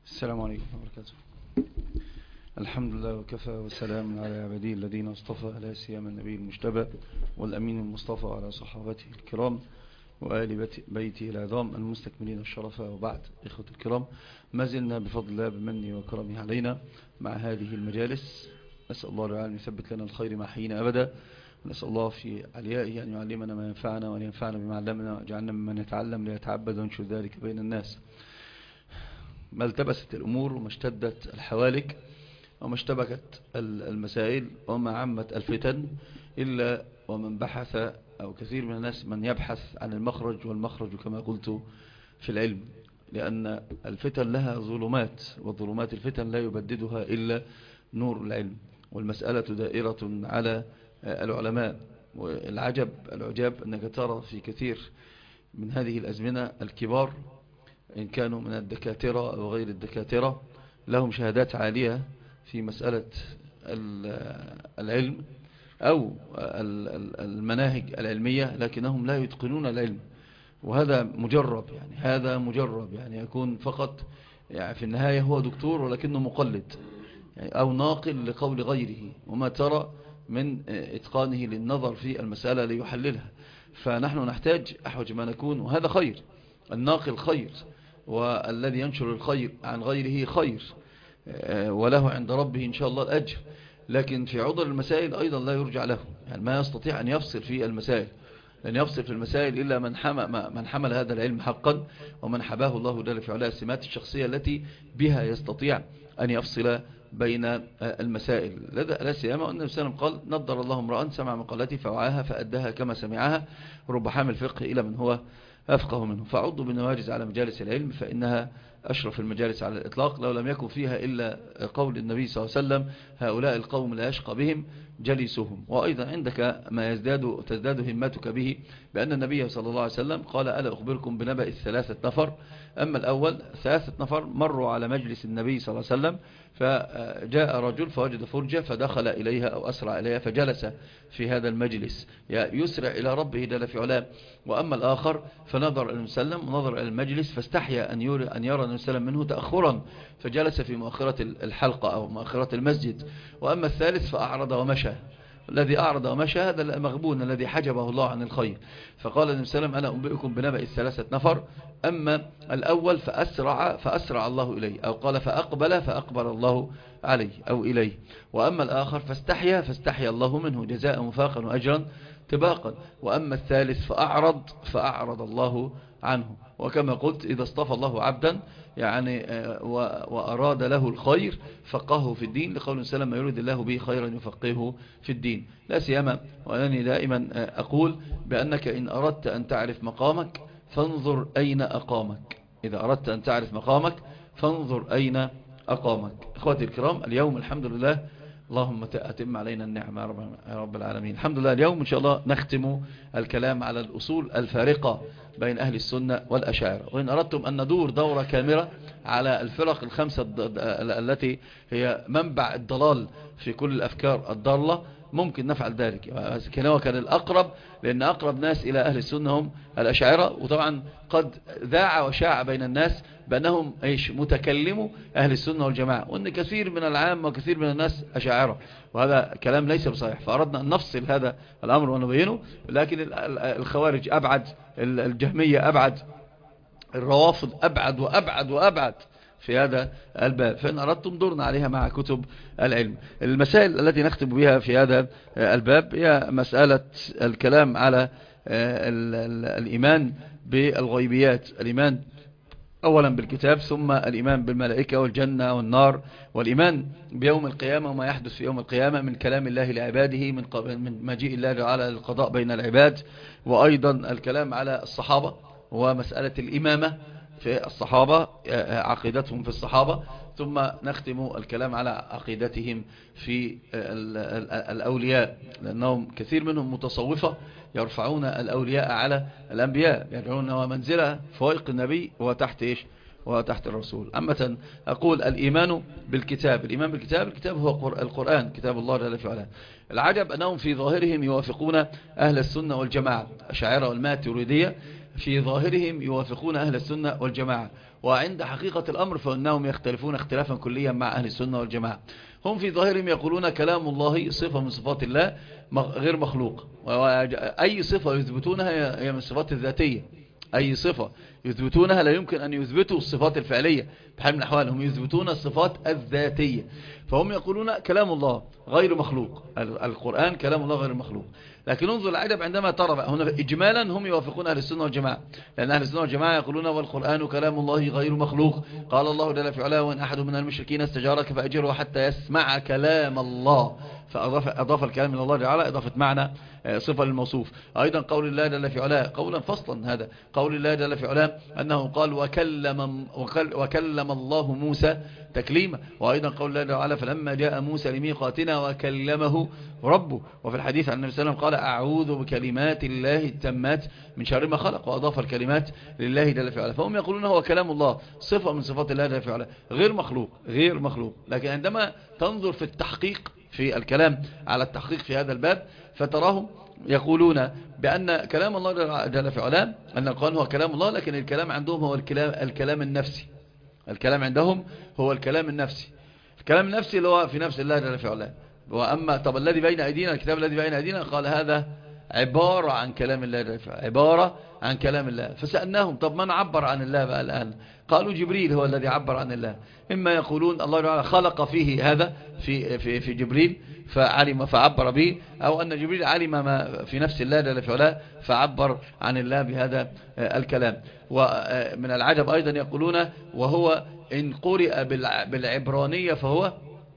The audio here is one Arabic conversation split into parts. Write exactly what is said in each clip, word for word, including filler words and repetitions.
السلام عليكم ورحمة الله وبركاته. الحمد لله وكفى وسلام على عباده الذين اصطفى، لا سيما النبي المجتبى والأمين المصطفى على صحابته الكرام وآل بيته العظام المستكملين الشرف. وبعد، إخوة الكرام، ما زلنا بفضل الله بمنه وكرمه علينا مع هذه المجالس. نسأل الله العالم يثبت لنا الخير ما حيينا أبدا، ونسأل الله في عليائه أن يعلمنا ما ينفعنا وأن ينفعنا بما علمنا، وجعلنا ممن يتعلم ليتعبد وينشر ذلك بين الناس. ما التبست الأمور وما اشتدت الحوالك وما اشتبكت المسائل وما عمت الفتن إلا ومن بحث، أو كثير من الناس من يبحث عن المخرج، والمخرج كما قلت في العلم، لأن الفتن لها ظلمات، والظلمات الفتن لا يبددها إلا نور العلم. والمسألة دائرة على العلماء. والعجب العجاب أنك ترى في كثير من هذه الأزمنة الكبار، إن كانوا من الدكاترة أو غير الدكاترة، لهم شهادات عالية في مسألة العلم أو المناهج العلمية، لكنهم لا يتقنون العلم. وهذا مجرب، يعني هذا مجرب يعني يكون فقط يعني في النهاية هو دكتور ولكنه مقلد، يعني أو ناقل لقول غيره، وما ترى من إتقانه للنظر في المسألة ليحللها. فنحن نحتاج أحوج ما نكون، وهذا خير، الناقل خير، والذي ينشر الخير عن غيره خير، وله عند ربه إن شاء الله الأجر. لكن في عضل المسائل أيضا لا يرجع له، يعني ما يستطيع أن يفصل في المسائل، لن يفصل في المسائل إلا من حمل, من حمل هذا العلم حقا، ومن حباه الله جل في علاه السمات الشخصية التي بها يستطيع أن يفصل بين المسائل. لا سيما أن النبي صلى الله عليه وسلم قال: نضر الله امرأ سمع مقالتي فوعاها فأداها كما سمعها، رب حامل فقه إلى من هو أفقه منه. فعضوا بالنواجز على مجالس العلم، فإنها أشرف المجالس على الإطلاق، لو لم يكن فيها إلا قول النبي صلى الله عليه وسلم: هؤلاء القوم لا يشقى بهم جليسهم. وأيضا عندك ما يزداد تزداد همتك به، بأن النبي صلى الله عليه وسلم قال: ألا أخبركم بنبأ الثلاثة نفر؟ أما الأول، ثلاثة نفر مروا على مجلس النبي صلى الله عليه وسلم، فجاء رجل فوجد فرجة فدخل إليها أو أسرع إليها فجلس في هذا المجلس يسرع إلى ربه جل في علاه. وأما الآخر فنظر النبي صلى الله عليه وسلم ونظر إلى المجلس فاستحيا أن يرى أن يرى النبي صلى الله عليه وسلم منه تأخرا، فجلس في مؤخرة الحلقة أو مؤخرة المسجد. وأما الثالث فأعرض ومشى. الذي أعرض ومشى هذا المغبون الذي حجبه الله عن الخير. فقال النبي صلى الله عليه وسلم: أنا أنبئكم بنبأ الثلاثة نفر. أما الأول فأسرع فأسرع الله إليه، أو قال فأقبل فأقبل الله عليه أو إليه. وأما الآخر فاستحيا فاستحيا الله منه جزاء وفاقا وأجرا طباقا. وأما الثالث فأعرض فأعرض الله عنه. وكما قلت، إذا اصطفى الله عبدا يعني وأراد له الخير فقهه في الدين، لقول سلم: ما يريد الله به خيرا يفقهه في الدين. لا سيما وأنني دائما أقول بأنك إن أردت أن تعرف مقامك فانظر أين أقامك. إذا أردت أن تعرف مقامك فانظر أين أقامك. إخواتي الكرام، اليوم الحمد لله، اللهم أتم علينا النعمة يا رب العالمين. الحمد لله، اليوم إن شاء الله نختم الكلام على الأصول الفارقة بين أهل السنة والأشاعرة. وإن أردتم أن ندور دورة كاملة على الفرق الخمسة التي هي منبع الضلال في كل الأفكار الضالة، ممكن نفعل ذلك، لكن هو كان الأقرب، لأن أقرب ناس إلى أهل السنة هم الأشاعرة. وطبعا قد ذاع وشاع بين الناس بأنهم إيش متكلموا أهل السنة والجماعة، وأن كثير من العام وكثير من الناس أشاعرة، وهذا كلام ليس بصحيح. فأردنا أن نفصل هذا الأمر ونبينه. لكن الخوارج أبعد، الجهمية أبعد، الروافض أبعد وأبعد وأبعد في هذا الباب. فإن أردتم دورنا عليها مع كتب العلم. المسائل التي نختم بها في هذا الباب هي مسألة الكلام على الإيمان بالغيبيات، الإيمان أولا بالكتاب، ثم الإيمان بالملائكة والجنة والنار، والإيمان بيوم القيامة وما يحدث في يوم القيامة من كلام الله لعباده، من من مجيء الله على القضاء بين العباد. وأيضا الكلام على الصحابة ومسألة الإمامة في الصحابة، عقيدتهم في الصحابة. ثم نختم الكلام على عقيدتهم في الأولياء، لأنهم كثير منهم متصوفة يرفعون الأولياء على الأنبياء، يدعون منزلة فوق النبي وتحت إيش وتحت الرسول. أما أقول الإيمان بالكتاب، الإيمان بالكتاب، الكتاب هو القرآن، كتاب الله جل في علاه. العجب أنهم في ظاهرهم يوافقون أهل السنة والجماعة، الأشاعرة والماتريدية، في ظاهرهم يوافقون أهل السنة والجماعة، وعند حقيقة الأمر فإنهم يختلفون اختلافا كليا مع أهل السنة والجماعة. هم في ظاهرهم يقولون كلام الله صفة من صفات الله غير مخلوق، أي صفة يثبتونها هي من الصفات الذاتية، أي صفة يثبتونها لا يمكن أن يثبتوا الصفات الفعلية بحال من الأحوال، هم يثبتون الصفات الذاتية. فهم يقولون كلام الله غير مخلوق، القرآن كلام الله غير مخلوق. لكن انظر العجب عندما ترى بقى هنا إجمالا هم يوافقون أهل السنة والجماعة، لأن أهل السنة والجماعة يقولون والقرآن كلام الله غير مخلوق. قال الله جل في علاه وإن أحد من المشركين استجارك فأجره حتى يسمع كلام الله، فأضاف أضاف الكلام من الله تعالى إضافة معنى صفة للموصوف. أيضا قول الله جل في علاه قولا فصلا، هذا قول الله جل في علاه أنه قال وكلم, وكلم الله موسى تكليما. وأيضا قول الله تعالى فلما جاء موسى لميقاتنا وكلمه ربه. وفي الحديث عن النبي صلى الله عليه وسلم قال أعوذ بكلمات الله التامات من شر ما خلق، وأضاف الكلمات لله جل في علاه. فهم يقولون هو كلام الله صفة من صفات الله جل في علاه غير مخلوق، غير مخلوق. لكن عندما تنظر في التحقيق في الكلام على التحقيق في هذا الباب فتراهم يقولون بأن كلام الله جل في علاه أن القرآن هو كلام الله، لكن الكلام عندهم هو الكلام, الكلام النفسي. الكلام عندهم هو الكلام النفسي، الكلام النفسي اللي هو في نفس الله جل في علاه. وأما طب الذي بين أيدينا، الكتاب الذي بين أيدينا، قال هذا عبارة عن كلام الله جل في علاه، عبارة عن كلام الله. فسألناهم طب من عبر عن الله بقى الآن؟ قالوا جبريل هو الذي عبر عن الله. إما يقولون الله تعالى خلق فيه هذا في في في جبريل فعلم فعبر به، أو أن جبريل علم ما في نفس الله جل في علاه فعبر عن الله بهذا الكلام. ومن العجب أيضا يقولون وهو إن قرئ بالعبرانية فهو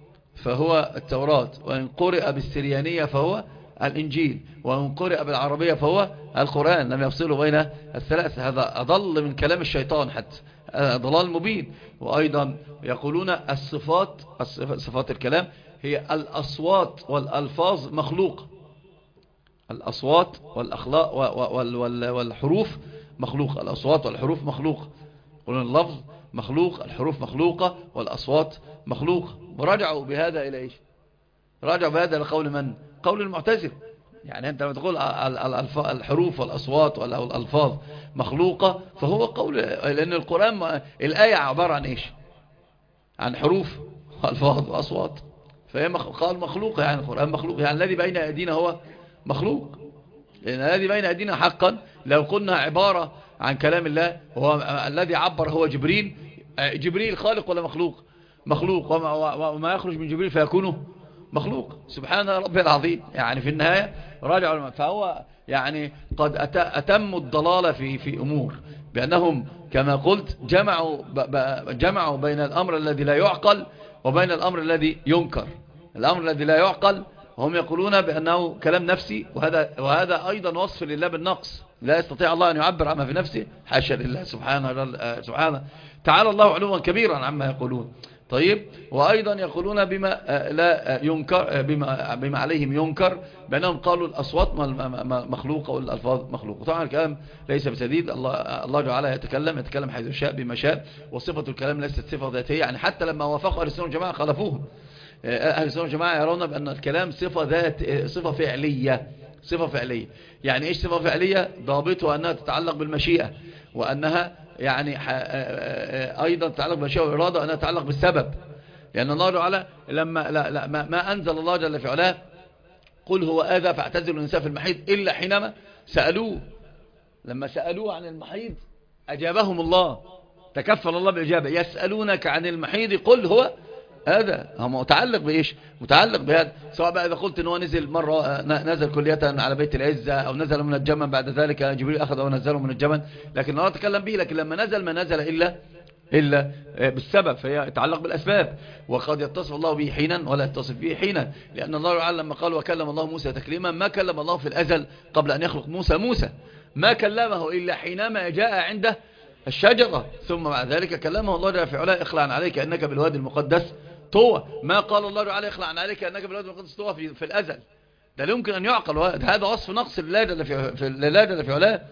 فهو التوراة، وإن قرئ بالسريانية فهو الإنجيل، وإن قرئ بالعربية فهو القرآن. لم يفصلوا بين الثلاثة. هذا أضل من كلام الشيطان حتى، ضلال مبين. وأيضا يقولون الصفات، صفات الكلام هي الأصوات والألفاظ مخلوق، الأصوات والأخلاق والحروف مخلوق، الأصوات والحروف مخلوق. يقولون اللفظ مخلوق، الحروف مخلوقة، والأصوات مخلوق. ورجعوا بهذا إلى إيش؟ رجعوا بهذا لقول من؟ قول المعتزلة. يعني أنت لما تقول الحروف والأصوات والألفاظ مخلوقة فهو قول، لأن القرآن الآية عبارة عن إيش؟ عن حروف وألفاظ وأصوات، فهي قال مخلوقة، يعني القرآن مخلوق، يعني الذي بين أيدينا هو مخلوق. لأن الذي بين أيدينا حقا لو قلنا عبارة عن كلام الله، هو الذي عبر هو جبريل. جبريل خالق ولا مخلوق؟ مخلوق. وما يخرج من جبريل فيكونه مخلوق. سبحان ربي العظيم. يعني في النهاية راجع، فهو يعني قد أتموا الضلالة في في أمور، بأنهم كما قلت جمعوا جمعوا بين الأمر الذي لا يعقل وبين الأمر الذي ينكر. الأمر الذي لا يعقل هم يقولون بأنه كلام نفسي، وهذا وهذا أيضا وصف لله بالنقص، لا يستطيع الله أن يعبر عما في نفسه، حاشا لله سبحانه سبحانه تعالى الله علوا كبيرا عما يقولون. طيب، وأيضا يقولون بما لا ينكر، بما, بما عليهم ينكر، بأنهم قالوا الأصوات مخلوقة والألفاظ مخلوقة. طبعا الكلام ليس بسديد، الله الله تعالى يتكلم يتكلم حيث شاء بما شاء، وصفة الكلام ليست صفة ذاتية. يعني حتى لما وافقوا أهل السنة والجماعة خالفوهم. أهل السنة والجماعة يرون بأن الكلام صفة ذات، صفة فعلية، صفة فعلية. يعني إيش صفة فعلية؟ ضابطها أنها تتعلق بالمشيئة، وأنها يعني أيضا تتعلق بالمشيئة والإرادة، أنها تتعلق بالسبب. لأن الله تعالى لما لا لا ما, ما أنزل الله جل في علاه قل هو آذى فاعتزلوا النساء في المحيض إلا حينما سألوه. لما سألوه عن المحيض أجابهم الله، تكفل الله بالإجابة. يسألونك عن المحيض قل هو هذا، هو متعلق بإيش؟ متعلق بهذا. سواء بقى إذا قلت إن هو نزل مرة، نزل كلية على بيت العزة، أو نزل من الجمل بعد ذلك جبريل أخذ ونزله من الجمل، لكن الله تكلم به. لكن لما نزل ما نزل إلا إلا بالسبب، فهي يتعلق بالأسباب. وقد يتصف الله به حينا ولا يتصف به حينا، لأن الله تعالى لما قال وكلم الله موسى تكليما، ما كلم الله في الأزل قبل أن يخلق موسى موسى، ما كلمه إلا حينما جاء عنده الشجرة، ثم بعد ذلك كلمه الله جل في علاه اخلع عليك أنك بالوادي المقدس طوى. ما قال الله تعالى اخلع عليك أنك بالوادي المقدس طوى في, في الأزل. ده لا يمكن أن يعقل، هذا وصف نقص لله جل في, في علاه.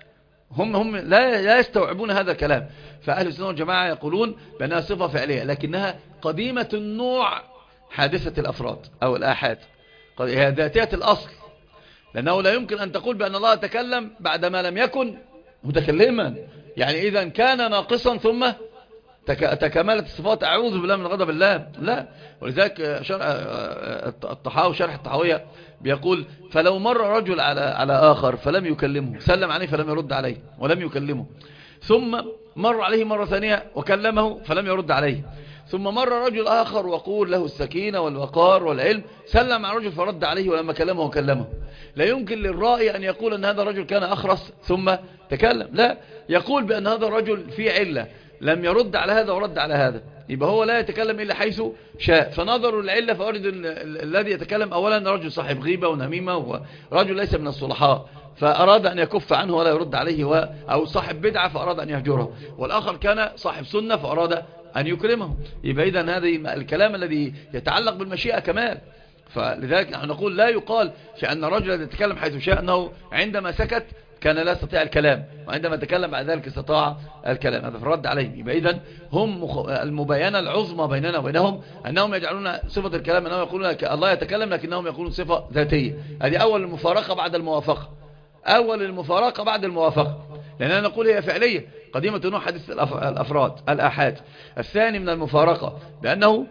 هم هم لا لا يستوعبون هذا الكلام. فأهل السنة والجماعة يقولون بأنها صفة فعلية، لكنها قديمة النوع، حادثة الأفراد أو الآحاد، هي ذاتية الأصل. لأنه لا يمكن أن تقول بأن الله تكلم بعدما لم يكن متكلما، يعني إذا كان ناقصا ثم تكملت الصفات، أعوذ بالله من غضب الله. لا، ولذلك شرح الطحاوي شرح الطحاوية بيقول فلو مر رجل على على آخر فلم يكلمه، سلم عليه فلم يرد عليه ولم يكلمه، ثم مر عليه مرة ثانية وكلمه فلم يرد عليه، ثم مر رجل آخر وقول له السكينة والوقار والعلم، سلم على رجل فرد عليه ولما كلمه وكلمه. لا يمكن للرائي أن يقول أن هذا الرجل كان أخرس ثم تكلم، لا، يقول بأن هذا الرجل في علة لم يرد على هذا ورد على هذا، يبقى هو لا يتكلم إلا حيث شاء، فنظروا العلة فأرد الذي يتكلم أولا رجل صاحب غيبة ونميمة ورجل ليس من الصلحاء، فأراد أن يكف عنه ولا يرد عليه، و... أو صاحب بدعة فأراد أن يهجره، والآخر كان صاحب سنة فأراد أن يكرمه. يبقى إذن هذا الكلام الذي يتعلق بالمشيئة كمال. فلذلك نحن نقول لا يقال في أن الرجل يتكلم حيث شاء أنه عندما سكت كان لا يستطيع الكلام، وعندما تكلم بعد ذلك استطاع الكلام، هذا في الرد عليهم. يبقى إذن هم المباينة العظمى بيننا وبينهم أنهم يجعلون صفة الكلام أنهم يقولون الله يتكلم لكنهم يقولون صفة ذاتية. هذه أول المفارقة بعد الموافقة، أول المفارقة بعد الموافقة، لأننا نقول هي فعلية قديمة نوع حديث الأفراد الآحاد. الثاني من المفارقة بأنه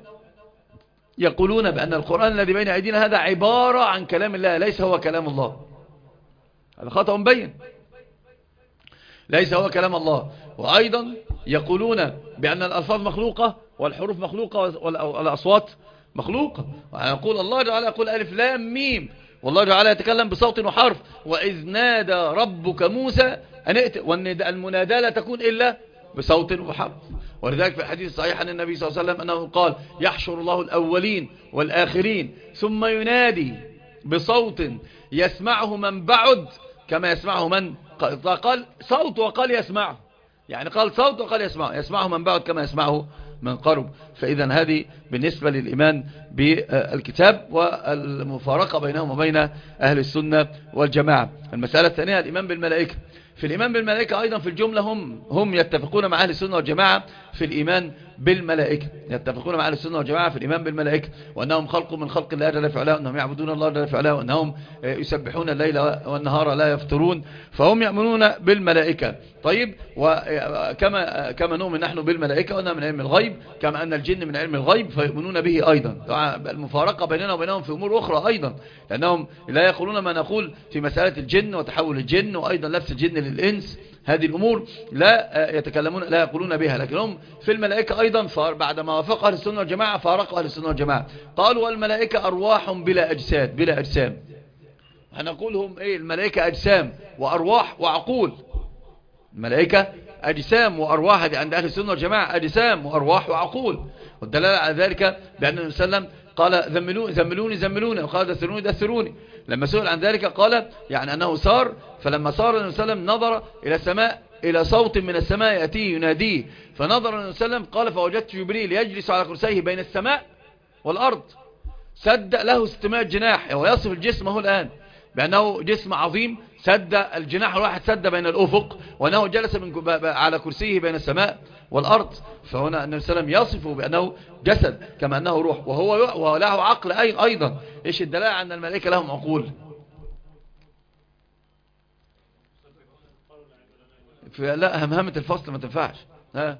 يقولون بأن القرآن الذي بين أيدينا هذا عبارة عن كلام الله، ليس هو كلام الله. هذا خطأ مبين، ليس هو كلام الله. وأيضا يقولون بأن الألفاظ مخلوقة والحروف مخلوقة والأصوات مخلوقة، ويقول الله تعالى يقول ألف لام ميم، والله تعالى يتكلم بصوت وحرف، وإذ نادى ربك موسى أن ائت، والمنادى لا تكون إلا بصوت وحرف. ولذلك في الحديث الصحيح عن النبي صلى الله عليه وسلم أنه قال يحشر الله الأولين والآخرين ثم ينادي بصوت يسمعه من بعد كما يسمعه من قال صوت، وقال يسمعه، يعني قال صوت وقال يسمعه، يسمعه من بعد كما يسمعه من قرب. فإذا هذه بالنسبة للإيمان بالكتاب والمفارقة بينهم وبين أهل السنة والجماعة. المسألة الثانية الإيمان بالملائكة. في الإيمان بالملائكة أيضا في الجملة هم هم يتفقون مع أهل السنة والجماعة في الإيمان بالملائكة، يتفقون مع أهل السنة والجماعة في الإيمان بالملائكة، وأنهم خلق من خلق الله جل وعلا، وأنهم يعبدون الله جل وعلا، وأنهم يسبحون الليل والنهار لا يفترون، فهم يؤمنون بالملائكة. طيب، وكما كما نؤمن نحن بالملائكة وأنها من علم الغيب، كما أن الجن من علم الغيب فيؤمنون به أيضا. المفارقة بيننا وبينهم في أمور أخرى أيضا، لأنهم لا يقولون ما نقول في مسألة الجن وتحول الجن وأيضا لبس الجن للإنس، هذه الأمور لا يتكلمون لا يقولون بها، لكنهم في الملائكة أيضا بعد ما وافق أهل السنة والجماعة فارقوا أهل السنة والجماعة، قالوا والملائكة أرواح بلا أجساد بلا أجسام. هنقول هم إيه؟ الملائكة أجسام وأرواح وعقول. الملائكة أجسام وأرواح عند أهل السنة والجماعة، أجسام وأرواح وعقول. والدلالة على ذلك بأن النبي صلى الله عليه وسلم قال زملوني زملوني زملوني، وقال دثروني دثروني. لما سئل عن ذلك قال يعني أنه سار، فلما صار النبي صلى الله عليه وسلم نظر إلى السماء، إلى صوت من السماء يأتيه يناديه، فنظر النبي صلى الله عليه وسلم قال فوجدت جبريل يجلس على كرسيه بين السماء والأرض، سد له ستمائة جناح، ويصف الجسم هو الآن بأنه جسم عظيم، سد الجناح الواحد سد بين الأفق، وأنه جلس من على كرسيه بين السماء والأرض. فهنا النبي صلى الله عليه وسلم يصفه بأنه جسد كما أنه روح، وهو وله عقل أيضا. إيش الدلالة أن الملائكة لهم عقول؟ لا، همهمة الفصل ما تنفعش. ها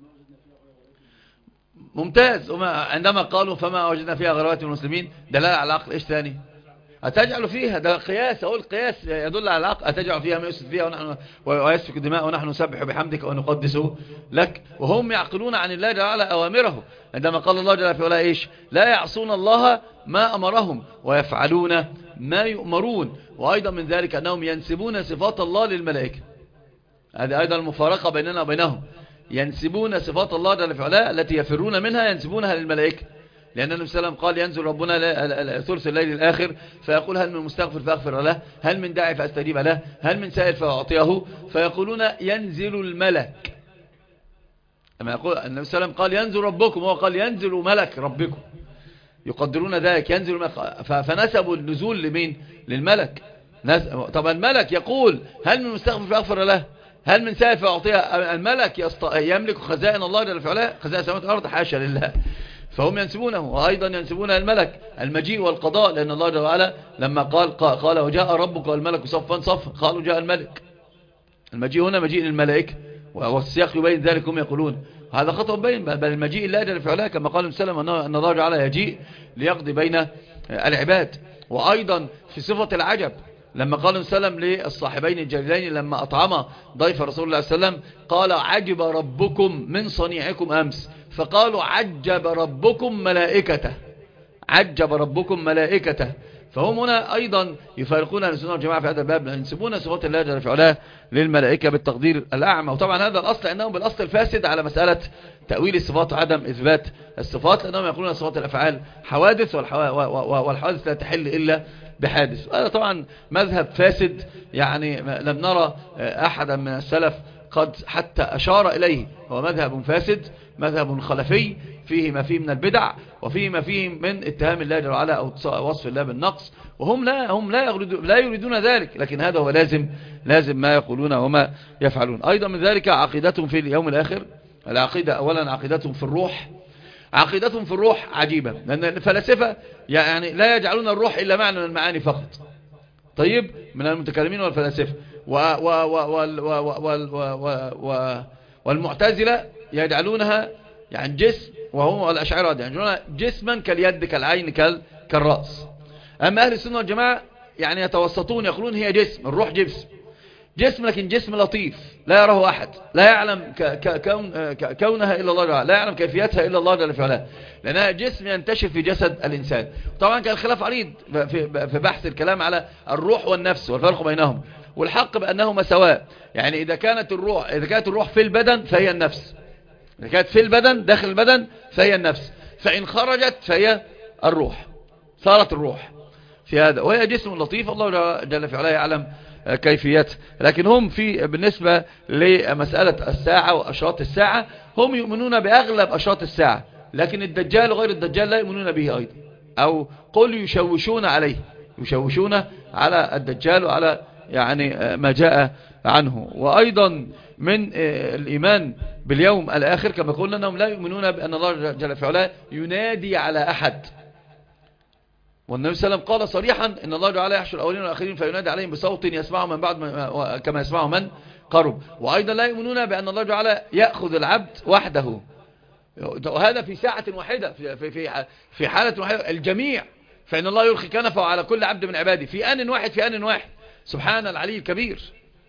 ممتاز. عندما قالوا فما وجدنا فيها غيرات المسلمين، دلالة على العقل. إيش ثاني؟ أتجعل فيها، ده قياس، أقول قياس يدل على العقل، أتجعل فيها ما يسفك فيها ونحن ويسفك الدماء ونحن نسبح بحمدك ونقدس لك. وهم يعقلون عن الله جل وعلا أوامره، عندما قال الله جل وعلا إيش؟ لا يعصون الله ما أمرهم ويفعلون ما يؤمرون. وأيضا من ذلك أنهم ينسبون صفات الله للملائكة، هذه أيضا المفارقة بيننا وبينهم، ينسبون صفات الله جل وعلا التي يفرون منها ينسبونها للملائكة، لأن النبي صلى الله عليه وسلم قال ينزل ربنا ثلث الليل الآخر فيقول هل من مستغفر فأغفر له، هل من داعي فأستجيب له، هل من سائل فأعطيه، فيقولون ينزل الملك. أما يقول النبي صلى الله عليه وسلم قال ينزل ربكم، وهو قال ينزل ملك ربكم، يقدرون ذلك ينزل الملك، فنسبوا النزول لمين؟ للملك. طبعا الملك يقول هل من مستغفر فأغفر له، هل من سائل فأعطيه. الملك يملك خزائن الله جل وعلا، خزائن السماوات والأرض، حاشا لله، فهم ينسبونه. وأيضا ينسبون الملك المجيء والقضاء، لأن الله جل وعلا لما قال قال وجاء ربك والملك صفا صفا، قالوا جاء الملك. المجيء هنا مجيء للملائكة، والسياق يبين ذلك. هم يقولون هذا خطأ بين، بل المجيء لا جل في علاه كما قال النبي صلى الله عليه وسلم أن الله تعالى يجيء ليقضي بين العباد. وأيضا في صفة العجب لما قال النبي صلى الله عليه وسلم للصاحبين الجليلين لما أطعم ضيف رسول الله صلى الله عليه وسلم قال عجب ربكم من صنيعكم أمس، فقالوا عجب ربكم ملائكته، عجب ربكم ملائكته. فهم هنا أيضا يفارقون أهل السنة والجماعة في هذا الباب، ينسبون صفات الله جل في علاه للملائكة بالتقدير الأعمى. وطبعا هذا الأصل أنهم بالأصل الفاسد على مسألة تأويل الصفات وعدم إثبات الصفات، لأنهم يقولون صفات الأفعال حوادث والحوادث لا تحل إلا بحادث. هذا طبعا مذهب فاسد، يعني لم نرى أحدا من السلف قد حتى أشار إليه. هو مذهب فاسد، مذهب خلفي فيه ما فيه من البدع وفيه ما فيه من اتهام الله جل وعلا أو وصف الله بالنقص، وهم لا هم لا يريدون لا يريدون ذلك، لكن هذا هو لازم لازم ما يقولون وما يفعلون. أيضا من ذلك عقيدتهم في اليوم الآخر. العقيدة أولا عقيدتهم في الروح. عقيدتهم في الروح عجيبة، لأن الفلاسفة يعني لا يجعلون الروح إلا معنى من المعاني فقط. طيب من المتكلمين والفلاسفة والمعتزلة يجعلونها يعني جسم، وهم والأشاعرة يجعلونها جسما كاليد كالعين كالرأس. أما أهل السنة والجماعة يعني يتوسطون يقولون هي جسم، الروح جسم جسم لكن جسم لطيف لا يراه أحد، لا يعلم كون كونها إلا الله جل، لا يعلم كيفيتها إلا الله جل وعلا، لأنها جسم ينتشر في جسد الإنسان. طبعا كان الخلاف عريض في بحث الكلام على الروح والنفس والفرق بينهم، والحق بأنهما سواء. يعني إذا كانت الروح إذا كانت الروح في البدن فهي النفس، إذا كانت في البدن داخل البدن فهي النفس، فإن خرجت فهي الروح، صارت الروح في هذا، وهي جسم لطيف الله جل في علاه يعلم كيفيته. لكن هم في بالنسبة لمسألة الساعة وأشراط الساعة هم يؤمنون بأغلب أشراط الساعة، لكن الدجال وغير الدجال لا يؤمنون به أيضا، أو قل يشوشون عليه، يشوشون على الدجال وعلى يعني ما جاء عنه. وأيضا من الإيمان باليوم الآخر كما قلنا أنهم لا يؤمنون بأن الله جل في علاه ينادي على أحد، والنبي صلى الله عليه وسلم قال صريحا إن الله تعالى يحشر الأولين والآخرين فينادي عليهم بصوت يسمعه من بعد كما يسمعه من قرب. وأيضا لا يؤمنون بأن الله تعالى يأخذ العبد وحده، وهذا في ساعة واحدة في في في حالة واحدة الجميع، فإن الله يلقي كنفه على كل عبد من عباده في آن واحد في آن واحد، سبحان العلي الكبير.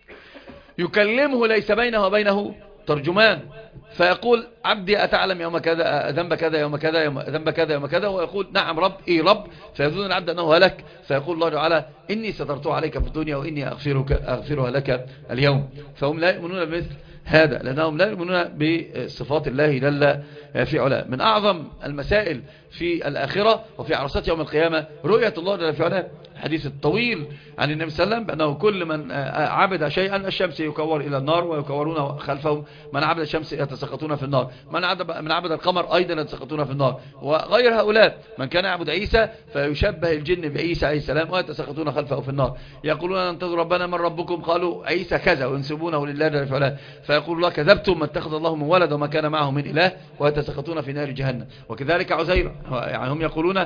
يكلمه ليس بينه وبينه ترجمان، فيقول عبدي أتعلم يوم كذا ذنب كذا يوم كذا ذنب كذا يوم كذا، ويقول نعم رب إيه رب، فيظن العبد أنه هلك، فيقول الله تعالى إني سترته عليك في الدنيا وإني أغفرك أغفرها لك اليوم. فهم لا يؤمنون بمثل هذا، لأنهم لا يؤمنون بصفات الله جل في علاه. من أعظم المسائل في الآخرة وفي عرصات يوم القيامة رؤية الله جل في علاه. الحديث الطويل عن النبي صلى الله عليه وسلم بأنه كل من عبد شيئا الشمس يكور إلى النار ويكورون خلفهم، من عبد الشمس يتسقطون في النار، من عبد, من عبد القمر أيضا يتسقطون في النار، وغير هؤلاء من كان يعبد عيسى فيشبه الجن بعيسى عليه السلام ويتسقطون خلفه في النار. يقولون ننتظر ربنا من ربكم، قالوا عيسى كذا وينسبونه لله جل في علاه، فيقول الله كذبتم ما اتخذ الله من ولد وما كان معه من إله ويتسقطون في نار جهنم. وكذلك عزير، يعني هم يقولون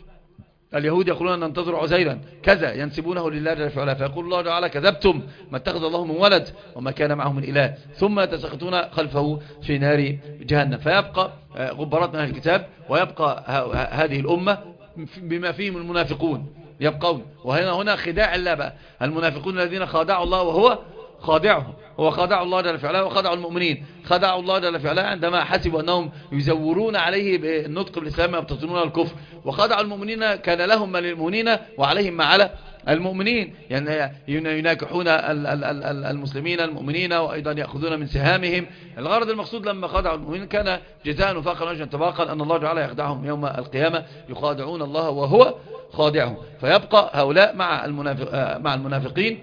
اليهود يقولون ننتظر عزيرا كذا ينسبونه لله جل في علاه، فيقول الله تعالى كذبتم ما اتخذ الله من ولد وما كان معه من إله، ثم يتسقطون خلفه في نار جهنم. فيبقى غبارات من أهل الكتاب، ويبقى هذه الأمة بما فيهم المنافقون يبقون. وهنا هنا خداع الله بقى، المنافقون الذين خادعوا الله وهو خادعهم، هو خادع الله جل في علاه وخادع المؤمنين. خدعوا الله جل في علاه عندما حسبوا أنهم يزورون عليه بالنطق بالإسلام ويبتطنون الكفر، وخدعوا المؤمنين كان لهم ما للمؤمنين وعليهم ما على المؤمنين، يعني يناكحون المسلمين المؤمنين وأيضا يأخذون من سهامهم. الغرض المقصود لما خدعوا المؤمنين كان جزاء وفاقا وجها طباقا أن الله تعالى يخدعهم يوم القيامة، يخادعون الله وهو خادعهم. فيبقى هؤلاء مع المنافق مع المنافقين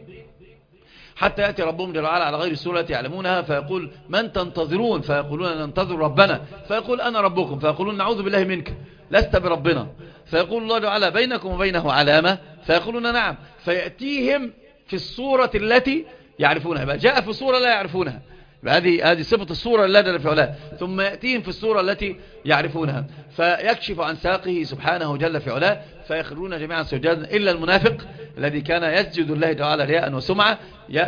حتى يأتي ربهم جل وعلا على غير السورة يعلمونها، فيقول من تنتظرون؟ فيقولون ننتظر ربنا، فيقول أنا ربكم، فيقولون نعوذ بالله منك لست بربنا، فيقول الله جل وعلا بينكم وبينه علامة، فيقولون نعم، فيأتيهم في الصورة التي يعرفونها. بقى جاء في صورة لا يعرفونها، هذه هذه صفة الصورة لا جل في علاه، ثم يأتيهم في الصورة التي يعرفونها، فيكشف عن ساقه سبحانه جل في علاه، فيخرون جميعا سجادا إلا المنافق الذي كان يسجد الله تعالى رياء وسمعة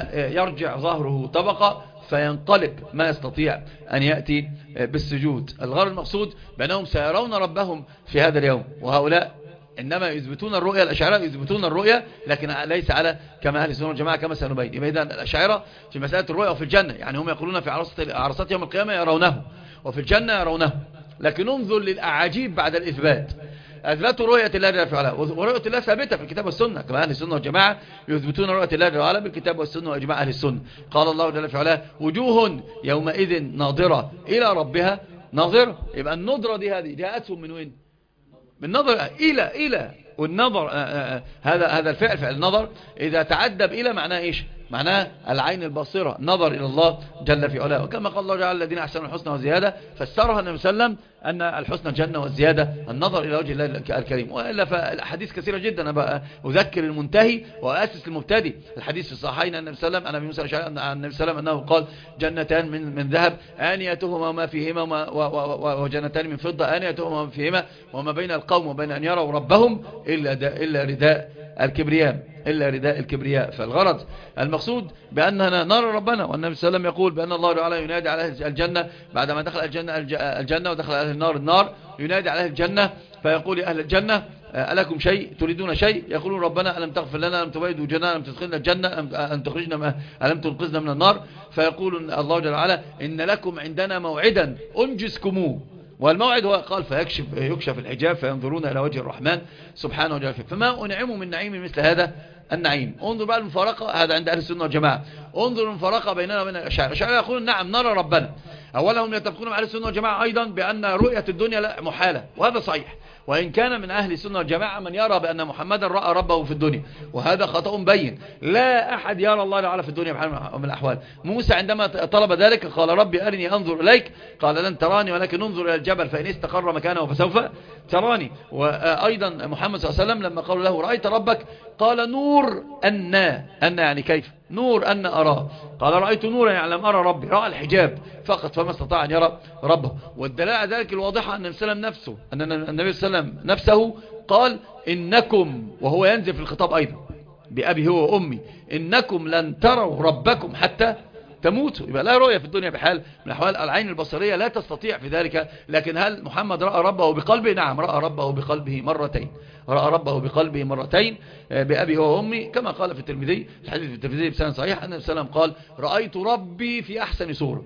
يرجع ظهره طبقة فينقلب ما يستطيع أن يأتي بالسجود. الغرض المقصود بأنهم سيرون ربهم في هذا اليوم، وهؤلاء إنما يثبتون الرؤية، الأشاعرة يثبتون الرؤية لكن ليس على كما أهل السنة والجماعة كما سنبين. يبقى إذن الأشاعرة في مسألة الرؤية وفي الجنة، يعني هم يقولون في عرصات يوم القيامة يرونه وفي الجنة يرونه، لكن انظر للأعاجيب بعد الإثبات. أثبتوا رؤية الله جل وعلا، ورؤية الله ثابتة في الكتاب والسنة كما أهل السنة والجماعة يثبتون رؤية الله جل وعلا بالكتاب والسنة وإجماع أهل السنة. قال الله جل وعلا وجوه يومئذ ناظرة إلى ربها ناظرة. يبقى النظرة دي هذه جاءتهم من وين؟ من نظر إلى إلى والنظر هذا هذا الفعل فعل النظر إذا تعدى إلى معناه إيش؟ معناه العين البصيرة، نظر إلى الله جل في علاه. وكما قال الله تعالى الذين أحسنوا الحسنى وزيادة، فسرها النبي صلى الله عليه وسلم أن الحسنى الجنة والزيادة النظر إلى وجه الله الكريم. وإلا فالحديث كثيرة جدا، أنا بقى أذكر المنتهي وأسس المبتدئ. الحديث في الصحيحين أن النبي صلى الله عليه وسلم أنا بموسى الأشعري عن النبي صلى الله عليه وسلم أنه قال جنتان من من ذهب آنيتهما وما فيهما وجنتان من فضة آنيتهما وما فيهما وما بين القوم وبين أن يروا ربهم إلا إلا رداء الكبرياء إلا رداء الكبرياء. فالغرض المقصود بأننا نرى ربنا، والنبي صلى الله عليه وسلم يقول بأن الله تعالى ينادي على أهل الجنة بعدما دخل الجنة الجنة ودخل أهل النار النار، ينادي على أهل الجنة فيقول يا أهل الجنة ألكم شيء تريدون شيء؟ يقولون ربنا ألم تغفر لنا، ألم تبيد وجهنا، ألم تدخلنا الجنة، ألم تخرجنا، ألم تنقذنا من النار. فيقول الله جل وعلا إن لكم عندنا موعدا أنجزكموه. والموعد هو قال فيكشف يكشف الحجاب فينظرون إلى وجه الرحمن سبحانه وتعالى. فما أنعموا من نعيم مثل هذا النعيم. انظر بقى المفارقة، هذا عند أهل السنة والجماعة. انظر المفارقة بيننا وبين الأشاعرة. الأشاعرة يقولون نعم نرى ربنا. أولا هم يتفقون مع أهل السنة والجماعة أيضا بأن رؤية الدنيا لا محالة، وهذا صحيح، وإن كان من أهل السنة والجماعة من يرى بأن محمدا رأى ربه في الدنيا، وهذا خطأ بين. لا أحد يرى الله تعالى في الدنيا بحال من الأحوال. موسى عندما طلب ذلك قال ربي أرني أنظر إليك، قال لن تراني ولكن انظر إلى الجبل فإن استقر مكانه فسوف تراني. وأيضا محمد صلى الله عليه وسلم لما قالوا له رأيت ربك قال نور أن أن يعني كيف نور أن أراه، قال رأيت نورا يعني لم أرى ربي، رأى الحجاب فقط فما استطاع أن يرى ربه. والدلالة على ذلك الواضحة أن النبي صلى الله عليه وسلم نفسه أن النبي صلى الله عليه وسلم نفسه قال إنكم، وهو ينزل في الخطاب أيضا بأبي هو وأمي، إنكم لن تروا ربكم حتى تموتوا. يبقى لا رؤية في الدنيا بحال من أحوال. العين البصرية لا تستطيع في ذلك. لكن هل محمد رأى ربه بقلبه؟ نعم رأى ربه بقلبه مرتين، رأى ربه بقلبه مرتين بأبي هو وأمي، كما قال في الترمذي الحديث في الترمذي بسند صحيح أن النبي صلى الله عليه وسلم قال رأيت ربي في أحسن صورة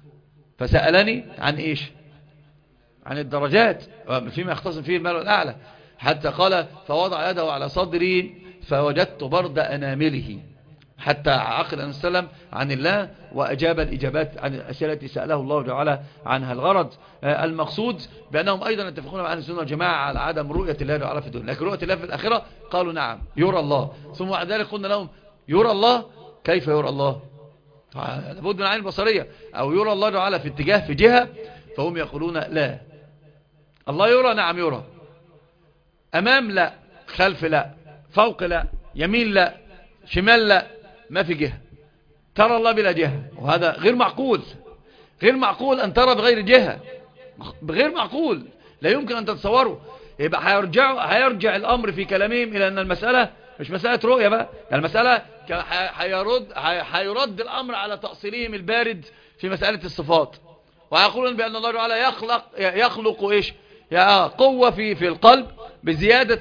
فسألني عن إيش؟ عن الدرجات فيما يختصم فيه المال الأعلى، حتى قال فوضع يده على صدري فوجدت برد أنامله، حتى عقل النبي صلى الله عليه وسلم عن الله وأجاب الإجابات عن الأسئلة التي سأله الله تعالى عنها. الغرض المقصود بأنهم أيضا يتفقون مع أهل السنة والجماعة على عدم رؤية الله تعالى في الدنيا، لكن رؤية الله في الآخرة قالوا نعم يرى الله. ثم بعد ذلك قلنا لهم يرى الله، كيف يرى الله؟ لابد من عين بصرية، أو يرى الله تعالى في اتجاه في جهة، فهم يقولون لا الله يرى، نعم يرى، أمام لا، خلف لا، فوق لا، يمين لا، شمال لا، ما في جهة. ترى الله بلا جهة، وهذا غير معقول، غير معقول أن ترى بغير جهة، غير معقول، لا يمكن أن تتصوروا. يبقى هيرجع, هيرجع الأمر في كلامهم إلى أن المسألة مش مسألة رؤية بقى، المسألة هيرد, هيرد الأمر على تأصيلهم البارد في مسألة الصفات، ويقولون بأن الله تعالى يخلق يخلق إيش؟ قوة في في القلب بزيادة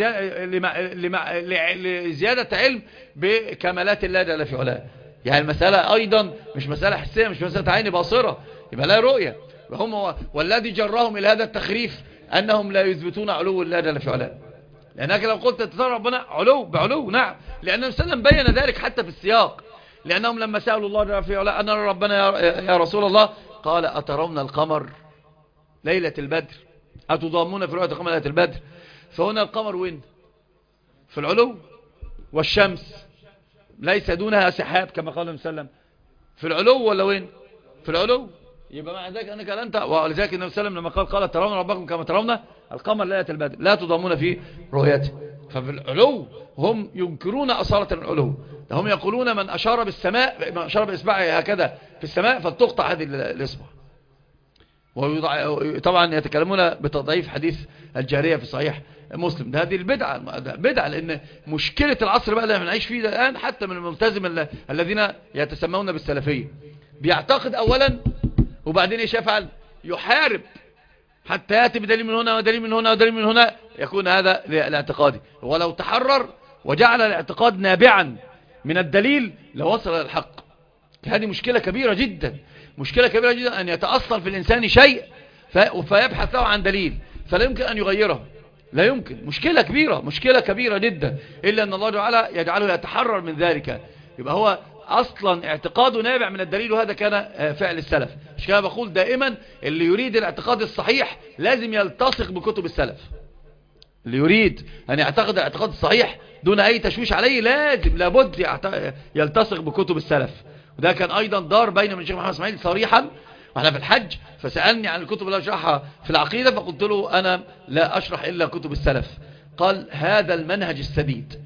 لزيادة علم بكمالات الله جل في علاه. يعني المسألة أيضا مش مسألة حسية، مش مسألة عين باصرة، يبقى لا رؤية. وهم والذي جرهم إلى هذا التخريف أنهم لا يثبتون علو الله جل في علاه. لأنك لو قلت ترى ربنا علو بعلو، نعم، لأن النبي صلى الله عليه وسلم بين ذلك حتى في السياق. لأنهم لما سألوا الله جل في علاه أن نرى ربنا يا رسول الله، قال أترون القمر ليلة البدر أتضامون في رؤية القمر ليلة البدر؟ فهنا القمر وين؟ في العلو، والشمس ليس دونها سحاب كما قال النبي صلى الله عليه وسلم، في العلو ولا وين؟ في العلو. يبقى معنى ذلك أنك أنت، ولذلك النبي صلى الله عليه وسلم لما قال قال ترون ربكم كما ترون القمر ليلة البدر لا تضامون في رؤيته. ففي العلو هم ينكرون أصالة العلو، هم يقولون من أشار بالسماء، من أشار بإصبعه هكذا في السماء فلتقطع هذه الإصبع. وطبعا يتكلمون بتضعيف حديث الجارية في صحيح مسلم. ده هذه البدعة، بدعة، لأن مشكلة العصر بقى اللي بنعيش فيه الآن حتى من الملتزم الذين يتسمون بالسلفية بيعتقد أولا وبعدين ايش يفعل؟ يحارب حتى يأتي بدليل من هنا ودليل من هنا ودليل من هنا، يكون هذا الاعتقادي. ولو تحرر وجعل الاعتقاد نابعا من الدليل لوصل إلى الحق. هذه مشكلة كبيرة جدا، مشكلة كبيرة جدا أن يتأصل في الإنسان شيء فيبحث له عن دليل فلا يمكن أن يغيره، لا يمكن. مشكلة كبيرة، مشكلة كبيرة جدا، إلا أن الله تعالى يجعله يتحرر من ذلك. يبقى هو أصلا اعتقاده نابع من الدليل، وهذا كان فعل السلف. مش كده بقول دائما اللي يريد الاعتقاد الصحيح لازم يلتصق بكتب السلف. اللي يريد أن يعتقد الاعتقاد الصحيح دون أي تشويش عليه لازم لابد يلتصق بكتب السلف. وده كان أيضا دار بين من الشيخ محمد اسماعيل صريحا واحنا في الحج، فسألني عن الكتب اللي أشرحها في العقيدة فقلت له أنا لا أشرح إلا كتب السلف. قال هذا المنهج السديد،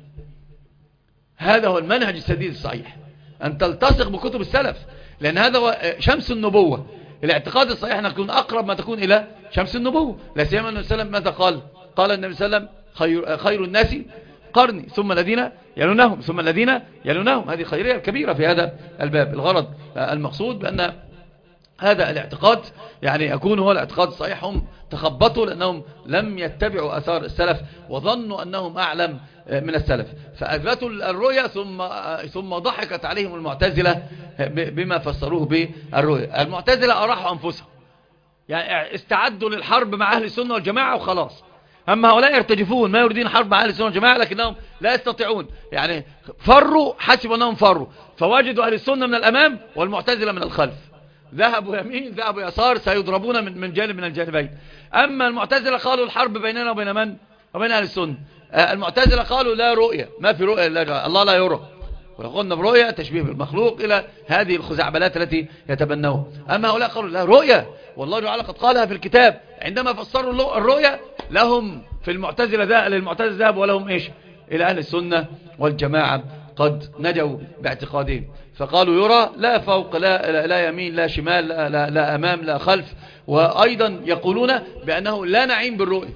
هذا هو المنهج السديد الصحيح، أن تلتصق بكتب السلف، لأن هذا هو شمس النبوة. الاعتقاد الصحيح أن تكون أقرب ما تكون إلى شمس النبوة. لا سيما النبي صلى الله عليه وسلم ماذا قال؟ قال النبي صلى الله عليه وسلم خير, خير الناس قرني ثم الذين يلونهم ثم الذين يلونهم. هذه خيرية كبيرة في هذا الباب. الغرض المقصود بأن هذا الاعتقاد يعني يكون هو الاعتقاد الصحيح. هم تخبطوا لأنهم لم يتبعوا أثار السلف وظنوا أنهم أعلم من السلف، فأثبتوا الرؤيا ثم ثم ضحكت عليهم المعتزلة بما فسروه بالرؤيا. المعتزلة أراحوا أنفسهم، يعني استعدوا للحرب مع أهل السنة والجماعة وخلاص. أما هؤلاء يرتجفون ما يريدون حرب مع أهل السنة والجماعة لكنهم لا يستطيعون، يعني فروا حسبوا أنهم فروا فوجدوا أهل السنة من الأمام والمعتزلة من الخلف، ذهبوا يمين ذهبوا يسار سيضربون من من جانب من الجانبين. أما المعتزلة قالوا الحرب بيننا وبين من؟ وبين أهل السنة. المعتزلة قالوا لا رؤية، ما في رؤية، الله لا يرى، ولو قلنا برؤية تشبيه بالمخلوق إلى هذه الخزعبلات التي يتبنوها. أما هؤلاء قالوا لا رؤية، والله تعالى قد قالها في الكتاب. عندما فسروا الرؤية لهم في المعتزلة ذا للمعتزلة ذهب ولهم إيش؟ إلى أهل السنة والجماعة قد نجوا باعتقادهم، فقالوا يرى لا فوق لا, لا, لا يمين لا شمال لا, لا, لا أمام لا خلف. وأيضا يقولون بأنه لا نعيم بالرؤية.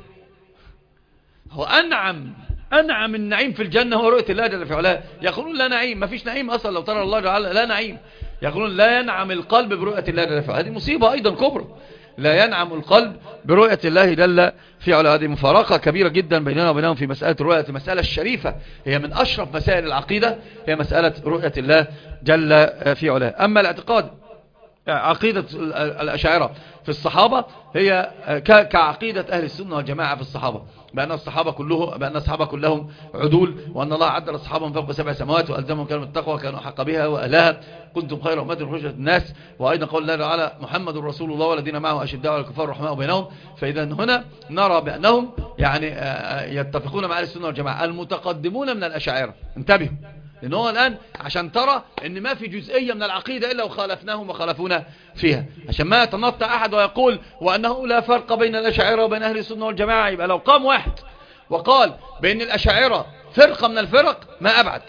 هو أنعم أنعم النعيم في الجنة هو رؤية الله جل في علاه. يقولون لا نعيم، ما فيش نعيم أصلا لو ترى الله تعالى، لا نعيم. يقولون لا ينعم القلب برؤية الله جل في علاه. هذه مصيبة أيضا كبرى، لا ينعم القلب برؤية الله جل في علاه. هذه مفارقة كبيرة جدا بيننا وبينهم في مسألة الرؤية، مسألة الشريفة هي من أشرف مسائل العقيدة، هي مسألة رؤية الله جل في علاه. أما الاعتقاد عقيدة الأشاعرة في الصحابة هي كعقيدة أهل السنة والجماعة في الصحابة، بأن الصحابة كلهم بأن الصحابة كلهم عدول، وأن الله عدل الصحابة من فوق سبع سماوات وألزمهم كلمة التقوى كانوا حق بها وأهلها كنتم خير أمة أخرجت الناس. وأيضا قول الله تعالى محمد رسول الله والذين معه أشداء على الكفار رحماء بينهم. فإذا هنا نرى بأنهم يعني يتفقون مع أهل السنة والجماعة المتقدمون من الأشاعرة. انتبهوا، لأن هو الآن عشان ترى ان ما في جزئية من العقيدة إلا وخالفناهم وخالفونا فيها، عشان ما يتنطع أحد ويقول وأنه لا فرق بين الأشاعرة وبين أهل السنة والجماعة. يبقى لو قام واحد وقال بأن الأشاعرة فرقة من الفرق ما أبعد،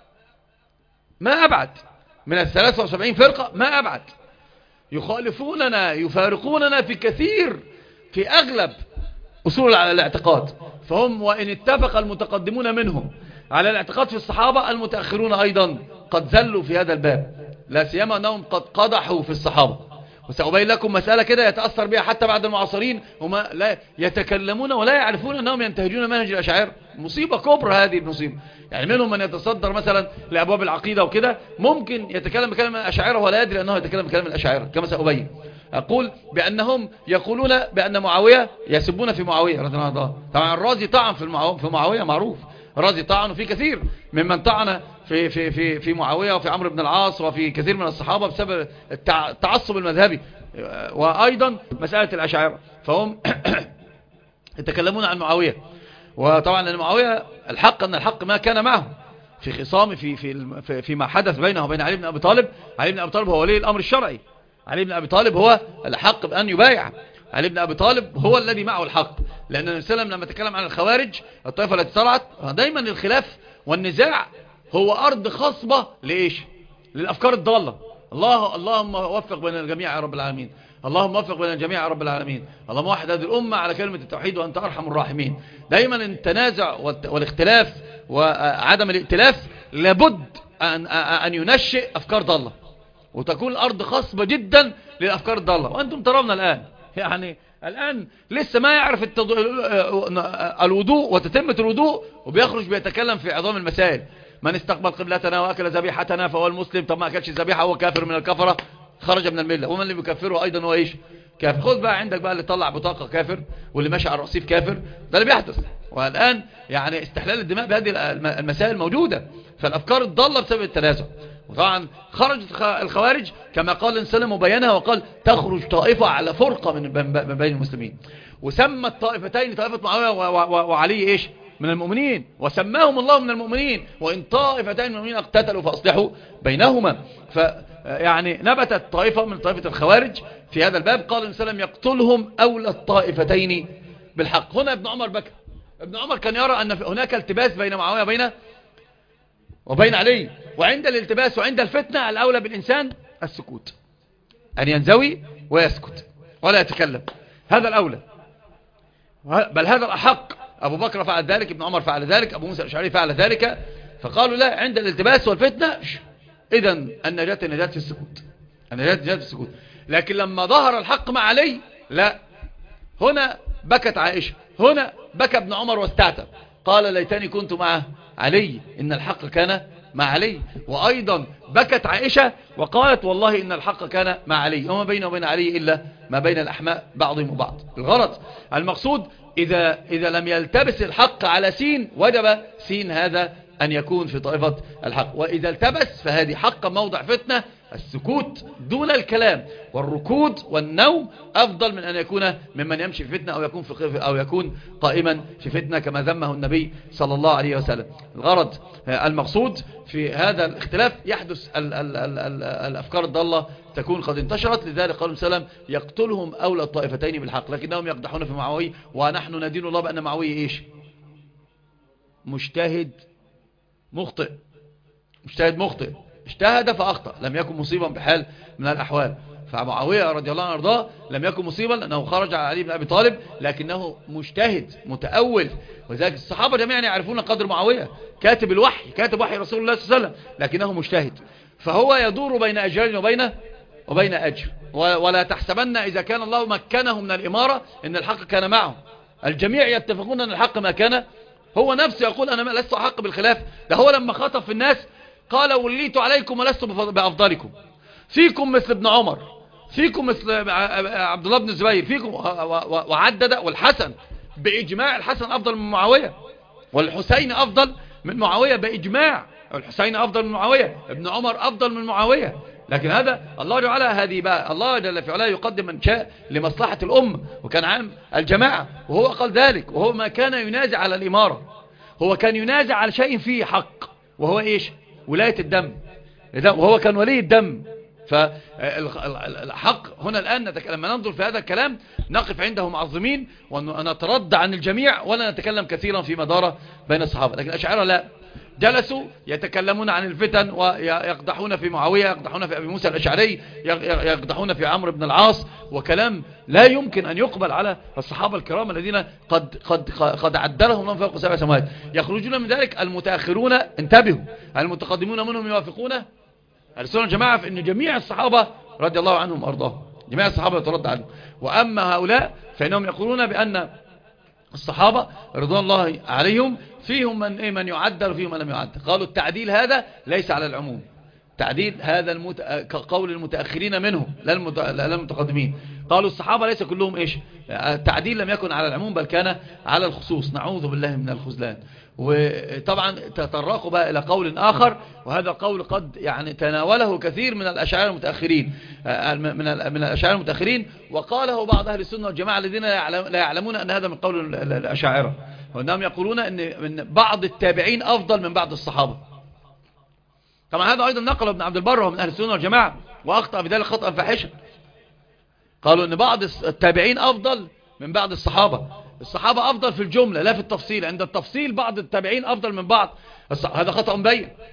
ما أبعد من الثلاثة وسبعين فرقة، ما أبعد. يخالفوننا يفارقوننا في كثير في أغلب أصول الاعتقاد. فهم وإن اتفق المتقدمون منهم على الاعتقاد في الصحابة، المتأخرون أيضا قد زلوا في هذا الباب، لا سيما أنهم قد قدحوا في الصحابة. وسأبين لكم مسألة كده يتأثر بها حتى بعد المعاصرين، هم لا يتكلمون ولا يعرفون أنهم ينتهجون منهج الأشاعرة. مصيبة كبرى هذه المصيبة. يعني منهم من يتصدر مثلا لأبواب العقيدة وكده ممكن يتكلم بكلام الأشاعرة ولا يدري أنه يتكلم بكلام الأشاعرة، كما سأبين. أقول بأنهم يقولون بأن معاوية يسبون في معاوية رضي الله عنه. طبعا الرازي طعن في معاوية معروف، الرازي طعن في كثير ممن طعن في في في في معاوية وفي عمرو بن العاص وفي كثير من الصحابة بسبب التعصب المذهبي. وأيضا مسألة الأشاعرة فهم يتكلمون عن معاوية. وطبعا معاوية الحق أن الحق ما كان معه في خصام في في فيما حدث بينه وبين علي بن أبي طالب. علي بن أبي طالب هو ولي الأمر الشرعي، علي بن أبي طالب هو الحق بأن يبايع، علي بن أبي طالب هو الذي معه الحق. لأن النبي صلى الله عليه وسلم لما تكلم عن الخوارج الطائفة التي طلعت، دايما الخلاف والنزاع هو أرض خصبة لإيش؟ للأفكار الضالة. الله اللهم وفق بين الجميع يا رب العالمين. اللهم وفق بين الجميع يا رب العالمين. اللهم وحد هذه الأمة على كلمة التوحيد وأنت أرحم الراحمين. دايما التنازع والاختلاف وعدم الائتلاف لابد أن, أن ينشئ أفكار ضالة، وتكون الأرض خصبة جدا للأفكار الضالة. وأنتم ترون الآن، يعني الآن لسه ما يعرف التض... الوضوء وتتمة الوضوء وبيخرج بيتكلم في عظام المسائل. من استقبل قبلتنا وأكل ذبيحتنا فهو المسلم. طب ما أكلش الذبيحة هو كافر من الكفرة، خرج من الملة. ومن اللي بيكفره أيضا هو إيش؟ كافر. خذ بقى عندك بقى اللي طلع بطاقة كافر، واللي ماشي على الرصيف كافر، ده اللي بيحدث. والآن يعني استحلال الدماء بهذه المسائل موجودة. فالأفكار الضالة بسبب التنازع. وطبعا خرجت الخوارج كما قال انسلم وبينها وقال تخرج طائفة على فرقة من بين المسلمين، وسمى الطائفتين طائفة معاوية وعلي إيش؟ من المؤمنين، وسماهم الله من المؤمنين. وإن طائفتين من المؤمنين اقتتلوا فأصلحوا بينهما. فيعني نبتت طائفة من طائفة الخوارج في هذا الباب. قال النبي صلى الله عليه وسلم يقتلهم أولى الطائفتين بالحق. هنا ابن عمر بكى. ابن عمر كان يرى أن هناك التباس بين معاوية وبين وبين علي، وعند الالتباس وعند الفتنة الأولى بالإنسان السكوت، أن ينزوي ويسكت ولا يتكلم، هذا الأولى، بل هذا الأحق. أبو بكر فعل ذلك، ابن عمر فعل ذلك، أبو موسى الأشعري فعل ذلك. فقالوا لا، عند الالتباس والفتنة إذن النجاة النجاة في السكوت، النجاة النجاة في السكوت. لكن لما ظهر الحق مع علي لا، هنا بكت عائشة، هنا بكى ابن عمر واستعتب، قال ليتني كنت مع علي إن الحق كان مع علي. وأيضا بكت عائشة وقالت والله إن الحق كان مع علي، وما بين وبين علي إلا ما بين الأحماء بعضهم وبعض. الغرض المقصود إذا, إذا لم يلتبس الحق على سين وجب سين هذا أن يكون في طائفة الحق، وإذا التبس فهذه حق موضع فتنة. السكوت دون الكلام والركود والنوم أفضل من أن يكون ممن يمشي في فتنة أو يكون في أو يكون قائما في فتنة كما ذمه النبي صلى الله عليه وسلم. الغرض المقصود في هذا الاختلاف يحدث ال ال ال ال الأفكار الضالة تكون قد انتشرت. لذلك قال السلام يقتلهم أولى الطائفتين بالحق، لكنهم يقدحون في معاوية. ونحن ندين الله بأن معاوية إيش؟ مجتهد مخطئ، مجتهد مخطئ، اجتهد فأخطأ، لم يكن مصيبا بحال من الأحوال. فمعاوية رضي الله عنه وارضاه لم يكن مصيبا لأنه خرج على علي بن أبي طالب، لكنه مجتهد متأول. وذلك الصحابة جميعا يعرفون قدر معاوية، كاتب الوحي، كاتب وحي رسول الله صلى الله عليه وسلم، لكنه مجتهد. فهو يدور بين أجر وبين وبين أجر. ولا تحسبن إذا كان الله مكنه من الإمارة إن الحق كان معه. الجميع يتفقون أن الحق ما كان، هو نفسه يقول أنا لست أحق بالخلاف. ده هو لما خاطب في الناس قال وليت عليكم ولست بأفضلكم، فيكم مثل ابن عمر، فيكم مثل عبد الله بن الزبير، فيكم، وعدد. والحسن بإجماع الحسن أفضل من معاوية، والحسين أفضل من معاوية بإجماع، الحسين أفضل من معاوية، ابن عمر أفضل من معاوية. لكن هذا الله جل وعلا، هذه بقى الله جل في علاه يقدم من شاء لمصلحة الأمة، وكان عام الجماعة وهو قال ذلك. وهو ما كان ينازع على الإمارة، هو كان ينازع على شيء فيه حق، وهو إيش؟ ولاية الدم، وهو كان ولي الدم. فالحق هنا الآن لما ننظر في هذا الكلام نقف عنده معظمين ونترد عن الجميع ولا نتكلم كثيرا فيما دار بين الصحابة. لكن الأشاعرة لا، جلسوا يتكلمون عن الفتن ويقدحون في معاوية، يقدحون في أبي موسى الأشعري، يقدحون في عمرو بن العاص، وكلام لا يمكن أن يقبل على الصحابة الكرام الذين قد قد قد عدلهم الله فوق سبع سماوات. يخرجون من ذلك المتأخرون، انتبهوا، المتقدمون منهم يوافقون السنة الجماعة في أن جميع الصحابة رضي الله عنهم وأرضاهم، جميع الصحابة يترد عنهم. وأما هؤلاء فإنهم يقولون بأن الصحابة رضوان الله عليهم فيهم من إيه من يعدل وفيهم من لم يعدل. قالوا التعديل هذا ليس على العموم، تعديل هذا المت... كقول المتأخرين منهم لا, المت... لا المتقدمين. قالوا الصحابة ليس كلهم إيش، التعديل لم يكن على العموم بل كان على الخصوص، نعوذ بالله من الخذلان. وطبعا تطرقوا بقى إلى قول آخر، وهذا قول قد يعني تناوله كثير من الأشاعرة المتأخرين من من الأشاعرة المتأخرين، وقاله بعض أهل السنة والجماعة الذين لا يعلمون أن هذا من قول الأشاعرة، وأنهم يقولون أن من بعض التابعين أفضل من بعض الصحابة. طبعا هذا أيضا نقله ابن عبد البر ومن أهل السنة والجماعة، وأخطأ بذلك خطأ فاحشا. قالوا أن بعض التابعين أفضل من بعض الصحابة، الصحابة أفضل في الجملة لا في التفصيل، عند التفصيل بعض التابعين أفضل من بعض. هذا خطأ مبين،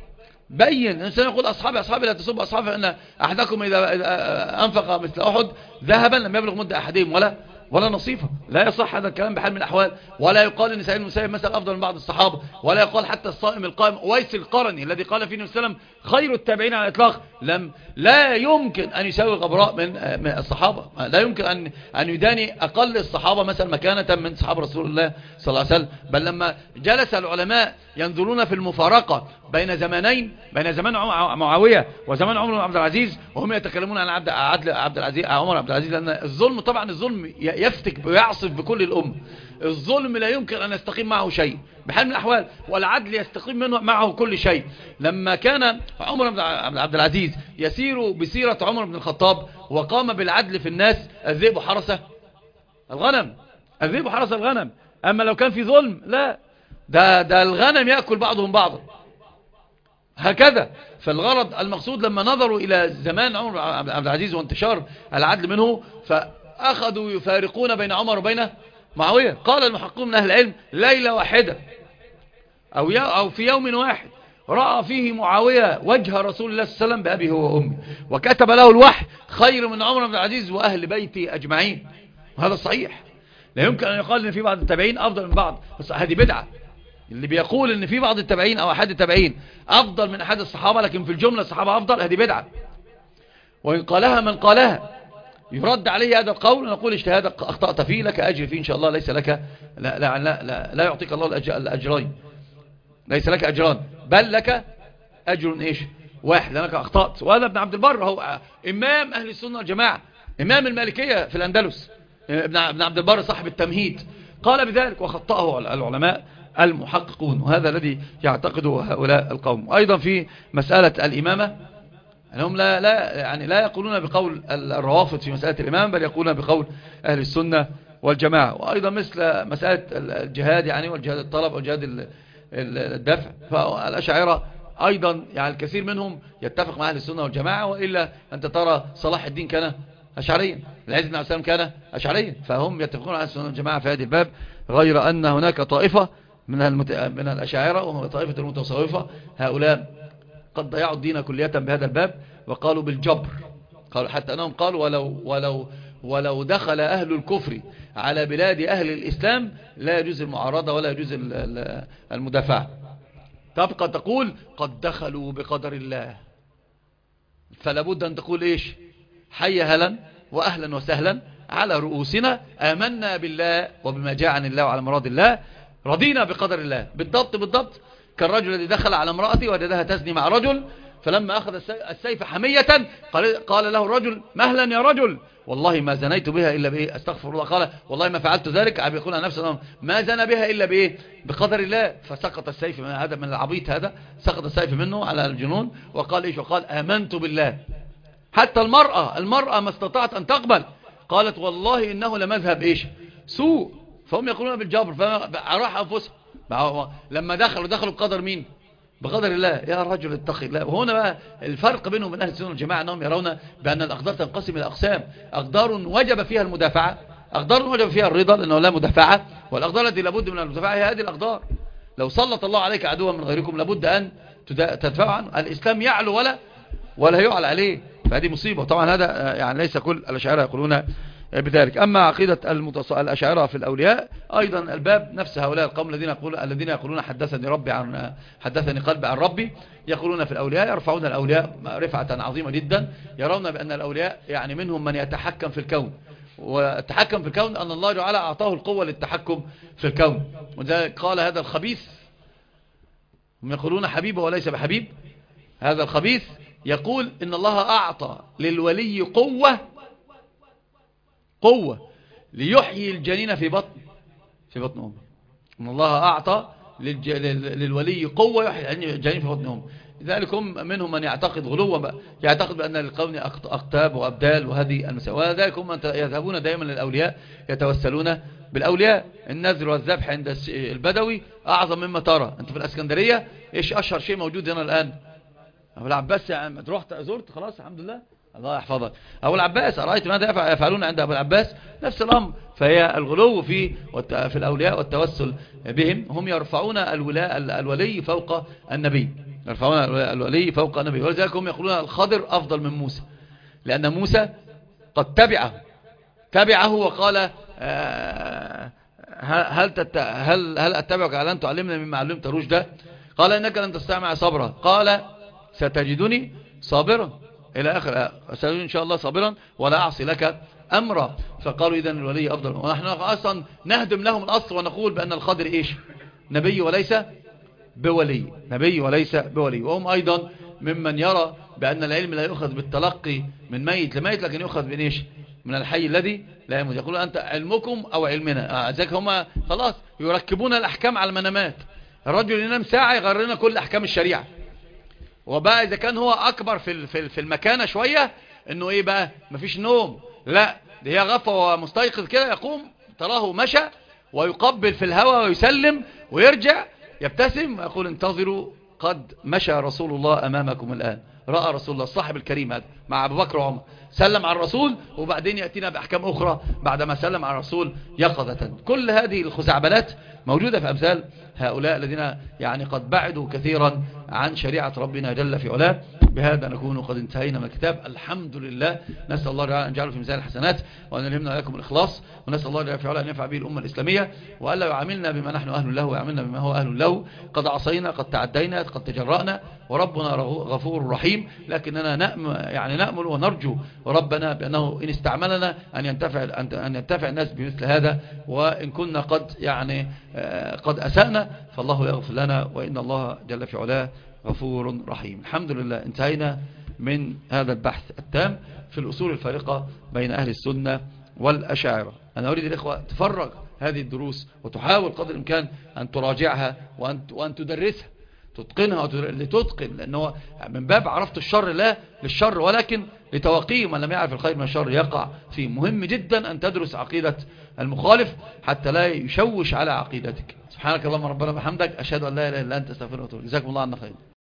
بين. الإنسان يقول أصحابي أصحابي لا تسبوا أصحابي، فإن أحدكم إذا أنفق مثل أحد ذهبا لم يبلغ مد أحدهم ولا ولا نصيفه. لا يصح هذا الكلام بحال من الأحوال. ولا يقال ان سعيد المسيب مثلا أفضل من بعض الصحابة، ولا يقال حتى الصائم القائم أويس القرني الذي قال فيه النبي صلى الله عليه وسلم خير التابعين على الإطلاق، لم لا يمكن أن يساوي الغبراء من من الصحابة. لا يمكن أن أن يداني أقل الصحابة مثلا مكانة من صحابة رسول الله صلى الله عليه وسلم. بل لما جلس العلماء ينظرون في المفارقة بين زمانين، بين زمان معاوية وزمان عمر بن عبد العزيز، وهم يتكلمون عن عبد عدل عبد العزيز عمر عبد العزيز، لأن الظلم طبعا الظلم يفتك ويعصف بكل الأمة. الظلم لا يمكن أن يستقيم معه شيء بحال من الأحوال، والعدل يستقيم منه معه كل شيء. لما كان عمر بن عبد العزيز يسير بسيرة عمر بن الخطاب وقام بالعدل في الناس، الذئب حرس الغنم، الذئب حرس الغنم. أما لو كان في ظلم لا، ده, ده الغنم يأكل بعضهم بعضا هكذا. فالغرض المقصود لما نظروا إلى زمان عمر بن عبد العزيز وانتشار العدل منه، فأخذوا يفارقون بين عمر وبين معاوية. قال المحققون من أهل العلم ليلة واحدة أو, أو في يوم واحد رأى فيه معاوية وجه رسول الله صلى الله عليه وسلم بأبيه هو وأمي، وكتب له الوحي خير من عمر بن العزيز وأهل بيته أجمعين. وهذا صحيح. لا يمكن أن يقال أن في بعض التابعين أفضل من بعض، بس هذه بدعة. اللي بيقول أن في بعض التابعين أو أحد التابعين أفضل من أحد الصحابة لكن في الجملة الصحابة أفضل، هذه بدعة. وإن قالها من قالها يرد عليه هذا القول ونقول اجتهادك أخطأت فيه، لك أجر فيه إن شاء الله، ليس لك لا, لا, لا, لا, لا يعطيك الله الأجرين، ليس لك أجران بل لك أجر إيش واحد لأنك أخطأت. وهذا ابن عبد البر هو إمام أهل السنة والجماعة، إمام المالكية في الأندلس، ابن عبد البر صاحب التمهيد قال بذلك وخطأه العلماء المحققون. وهذا الذي يعتقده هؤلاء القوم. أيضا في مسألة الإمامة أنهم لا, لا, يعني لا يقولون بقول الروافض في مسألة الإمام، بل يقولون بقول أهل السنة والجماعة. وأيضا مثل مسألة الجهاد يعني والجهاد الطلب والجهاد الدفع، فالأشاعرة أيضا يعني الكثير منهم يتفق مع أهل السنة والجماعة، وإلا أنت ترى صلاح الدين كان أشعريا، العز بن عبد السلام كان أشعريا، فهم يتفقون على السنة والجماعة في هذه الباب. غير أن هناك طائفة من المت... من الأشاعرة وهم طائفة المتصوفة، هؤلاء قد ضيعوا الدين كلية بهذا الباب، وقالوا بالجبر، قالوا حتى أنهم قالوا ولو, ولو, ولو دخل أهل الكفر على بلاد أهل الإسلام لا يجوز المعارضة ولا يجوز المدافعة. تبقى تقول قد دخلوا بقدر الله، فلا بد أن تقول إيش حي هلا وأهلا وسهلا على رؤوسنا، آمنا بالله وبما جاء عن الله وعلى مراد الله، رضينا بقدر الله. بالضبط بالضبط كالرجل الذي دخل على امرأته وجدها تزني مع رجل، فلما أخذ السيف حمية قال, قال له الرجل مهلا يا رجل والله ما زنيت بها إلا بإيه أستغفر الله، قال والله ما فعلت ذلك، عم يقول عن نفسه ما زنى بها إلا بإيه بقدر الله. فسقط السيف من هذا من العبيط، هذا سقط السيف منه على الجنون، وقال إيش وقال آمنت بالله. حتى المرأة المرأة ما استطاعت أن تقبل، قالت والله إنه لمذهب إيش سوء. فهم يقولون بالجبر، فراح أنفسهم لما دخلوا دخلوا بقدر مين بقدر الله. يا رجل اتقي الله. وهنا بقى الفرق بينهم وبين أهل السنة والجماعة، أنهم يرون بأن الأقدار تنقسم إلى أقسام: أقدار وجب فيها المدافعة، أقدار وجب فيها الرضا لأنه لا مدافعة، والأقدار التي لابد من المدافعة هي هذه الأقدار. لو سلط الله عليك عدوا من غيركم لابد أن تدفع عنه. الإسلام يعلو ولا ولا يعلى عليه، فهذه مصيبة. طبعا هذا يعني ليس كل الأشاعرة يقولون بذلك. أما عقيدة الأشاعرة في الأولياء أيضا الباب نفس هؤلاء القوم الذين يقولون الذين يقولون حدثني ربي عن حدثني قلبي عن ربي، يقولون في الأولياء يرفعون الأولياء رفعة عظيمة جدا، يرون بأن الأولياء يعني منهم من يتحكم في الكون، والتحكم في الكون أن الله تعالى أعطاه القوة للتحكم في الكون. وذلك قال هذا الخبيث، هم يقولون حبيب وليس بحبيب، هذا الخبيث يقول إن الله أعطى للولي قوة قوة ليحيي الجنين في بطن في بطن أمه. إن الله أعطى للولي قوة يحيي الجنين في بطن أمه. لذلك هم منهم من يعتقد غلوا، يعتقد بأن للقوم أقطاب وأبدال وهذه المسألة. وذلك هم يذهبون دائما للأولياء، يتوسلون بالأولياء. النذر والذبح عند البدوي أعظم مما ترى. أنت في الأسكندرية إيش أشهر شيء موجود هنا الآن؟ أبو العباس يعني رحت زرت خلاص الحمد لله الله يحفظك. أبو العباس أرأيت ماذا يفعلون عند أبو العباس؟ نفس الأمر. فهي الغلو في في الأولياء والتوسل بهم. هم يرفعون الولاء الولي فوق النبي، يرفعون الولي فوق النبي. ولذلك هم يقولون الخضر أفضل من موسى، لأن موسى قد تبعه تبعه وقال آه هل تت... هل هل اتبعك على ان تعلمنا مما علمت رشدا؟ قال انك لن تستطيع معي صبرا، قال ستجدني صابرا الى اخر، ستجدني ان شاء الله صابرا ولا اعصي لك امرا. فقالوا اذا الولي افضل. ونحن اصلا نهدم لهم الاصل ونقول بان الخضر ايش؟ نبي وليس بولي، نبي وليس بولي. وهم ايضا ممن يرى بان العلم لا يؤخذ بالتلقي من ميت لميت، لكن يؤخذ من ايش؟ من الحي الذي لا يموت. يقولون أنت علمكم أو علمنا. ذلك هم خلاص يركبون الأحكام على المنامات. الرجل ينام ساعة يغير لنا كل أحكام الشريعة. وبقى إذا كان هو أكبر في في المكانة شوية إنه إيه بقى مفيش نوم، لا ده هي غفوة ومستيقظ كده، يقوم تراه مشى ويقبل في الهواء ويسلم ويرجع يبتسم ويقول انتظروا قد مشى رسول الله أمامكم الآن. رأى رسول الله الصاحب الكريم هذا مع أبو بكر وعمر، سلم على الرسول وبعدين يأتينا بأحكام أخرى بعدما سلم على الرسول يقظة. كل هذه الخزعبلات موجودة في أمثال هؤلاء الذين يعني قد بعدوا كثيرا عن شريعة ربنا جل في علاه. بهذا نكون قد انتهينا من الكتاب الحمد لله. نسأل الله تعالى أن يجعله في ميزان الحسنات وأن يلهمنا عليكم الإخلاص، ونسأل الله جل في علاه أن ينفع به الأمة الإسلامية وألا يعاملنا بما نحن أهل له ويعاملنا بما هو أهل له. قد عصينا، قد تعدينا، قد تجرأنا، وربنا غفور رحيم، لكننا نأمل يعني نأمل ونرجو ربنا بأنه إن استعملنا أن ينتفع أن ينتفع الناس بمثل هذا، وإن كنا قد يعني قد أسأنا فالله يغفر لنا، وإن الله جل في علاه غفور رحيم. الحمد لله انتهينا من هذا البحث التام في الأصول الفارقة بين أهل السنة والأشاعرة. أنا أريد الإخوة تفرغ هذه الدروس وتحاول قدر الإمكان أن تراجعها وأن, وأن تدرسها تتقنها لتتقن، لأنه من باب عرفت الشر لا للشر ولكن لتوقيه من لم يعرف الخير من الشر يقع فيه. مهم جدا أن تدرس عقيدة المخالف حتى لا يشوش على عقيدتك. سبحانك اللهم ربنا وبحمدك، أشهد أن لا إله إلا أنت، أستغفرك وأتوب إليك. جزاكم الله عنا خير.